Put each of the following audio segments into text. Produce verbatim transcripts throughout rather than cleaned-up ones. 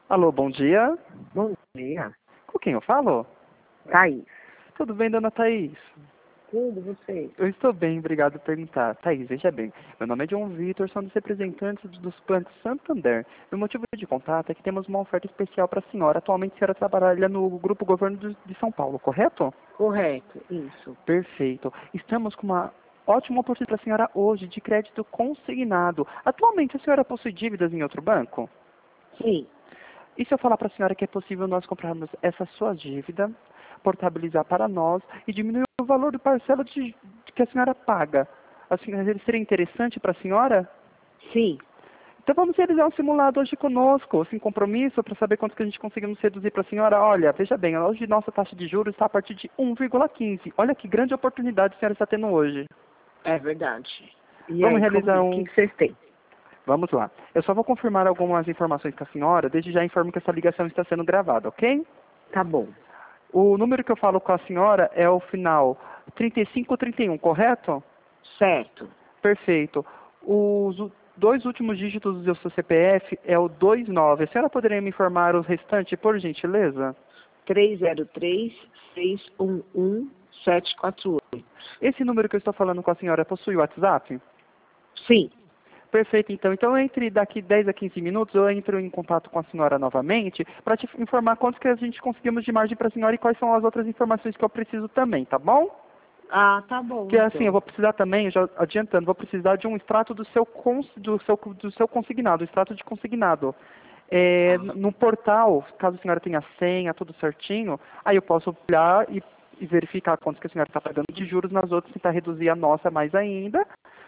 Alô, bom dia. Bom dia. Com quem eu falo? Thaís. Tudo bem, dona Thaís? Tudo, você? Eu estou bem, obrigado por perguntar. Thaís, veja bem, meu nome é João Vitor, sou um dos representantes dos bancos Santander. Meu motivo de contato é que temos uma oferta especial para a senhora. Atualmente a senhora trabalha no Grupo Governo de de São Paulo, correto? Correto, isso. Perfeito. Estamos com uma ótima oportunidade para a senhora hoje de crédito consignado. Atualmente a senhora possui dívidas em outro banco? Sim. E se eu falar para a senhora que é possível nós comprarmos essa sua dívida, portabilizar para nós e diminuir o valor do parcela de, que a senhora paga? A senhora, seria interessante para a senhora? Sim. Então vamos realizar um simulado hoje conosco, sem compromisso, para saber quanto que a gente conseguimos reduzir para a senhora. Olha, veja bem, hoje nossa taxa de juros está a partir de um vírgula quinze. Olha que grande oportunidade a senhora está tendo hoje. É verdade. E Vamos aí, como, realizar o que, um... que vocês têm? Vamos lá. Eu só vou confirmar algumas informações com a senhora, desde já informo que essa ligação está sendo gravada, ok? Tá bom. O número que eu falo com a senhora é o final trinta e cinco trinta e um, correto? Certo. Perfeito. Os u- dois últimos dígitos do seu C P F é o vinte e nove. A senhora poderia me informar o restante, por gentileza? três zero três, seis um um, sete quatro oito. Esse número que eu estou falando com a senhora possui WhatsApp? Sim. Perfeito, então. Então, entre daqui dez a quinze minutos, eu entro em contato com a senhora novamente para te informar quantos que a gente conseguimos de margem para a senhora e quais são as outras informações que eu preciso também, tá bom? Ah, tá bom, Que assim, eu então. vou precisar também, já adiantando, vou precisar de um extrato do seu, cons, do seu, do seu consignado, extrato de consignado. É, Ah, n- no portal, caso a senhora tenha senha, tudo certinho, aí eu posso olhar e, e verificar quantos que a senhora está pagando de juros nas outras, tentar reduzir a nossa mais ainda,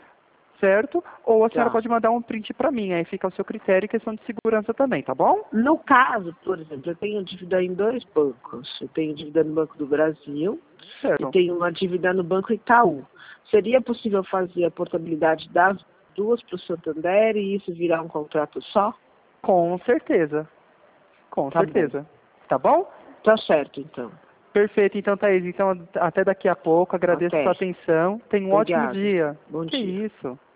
certo? Ou a senhora tá. pode mandar um print para mim, aí fica ao seu critério e questão de segurança também, tá bom? No caso, por exemplo, eu tenho dívida em dois bancos. Eu tenho dívida no Banco do Brasil e Certo. tenho uma dívida no Banco Itaú. Seria possível fazer a portabilidade das duas para o Santander e isso virar um contrato só? Com certeza. Com Tá bom. certeza. Tá bom? Tá certo, então. Perfeito, então, Thaís. Então, até daqui a pouco. Agradeço a sua Até. atenção. Tenha um ótimo Obrigado. dia. Bom Que dia. isso.